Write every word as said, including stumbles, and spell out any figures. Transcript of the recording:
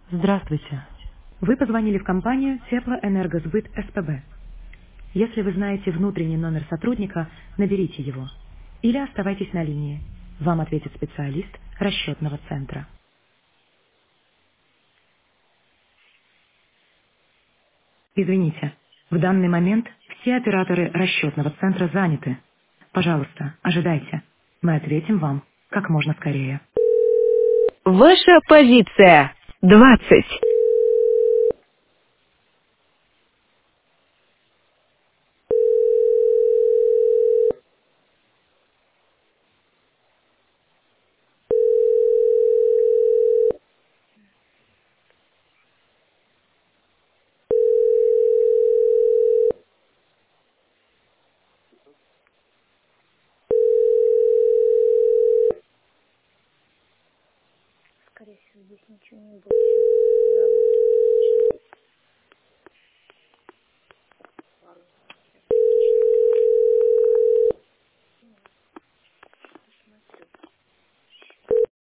Здравствуйте. Вы позвонили в компанию Теплоэнергосбыт СПБ. Если вы знаете внутренний номер сотрудника, наберите его. Или оставайтесь на линии. Вам ответит специалист расчетного центра. Извините, в данный момент все операторы расчетного центра заняты. Пожалуйста, ожидайте. Мы ответим вам как можно скорее. Ваша позиция двадцать. Скорее всего, здесь ничего не будет сегодня. Не работает точно.